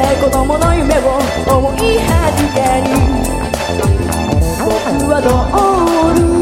子供の夢を思いはるかに僕はドール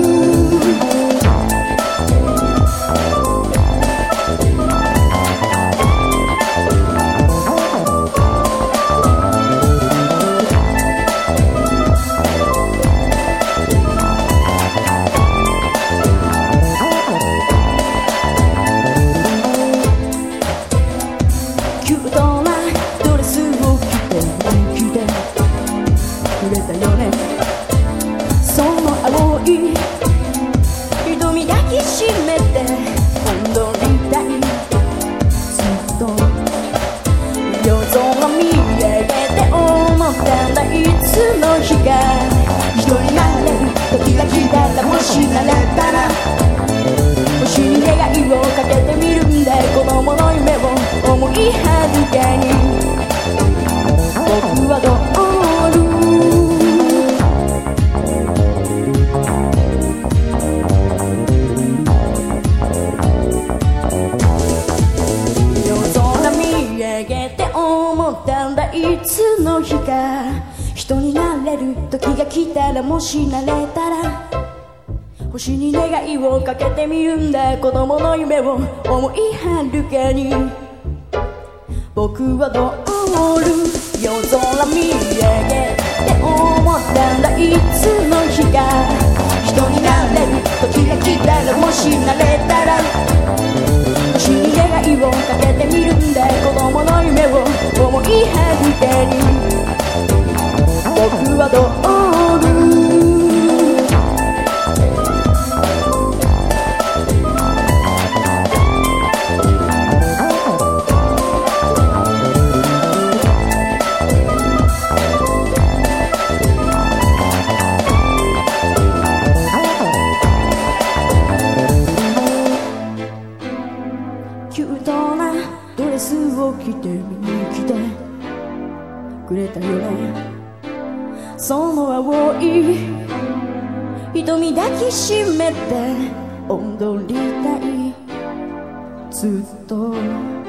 瞳抱きしめて踊りたいずっと夜空見上げて思ったんだいつの日か一人になれる時が来たらもしなれたら星に願いをかけてみるんだ子供の夢を思いはるかに僕はどういつの日か人になれる時が来たらもしなれたら星に願いをかけてみるんだ子供の夢を思いはるかに僕はドール夜空見上げて思ったんだいつの日か人になれる時が来たらもしなれたら星に願いをかけてみるんだ子供の夢を思いはるかに僕はドールキュートなドレスを着て見に来てくれたよねその青い瞳抱きしめて踊りたいずっと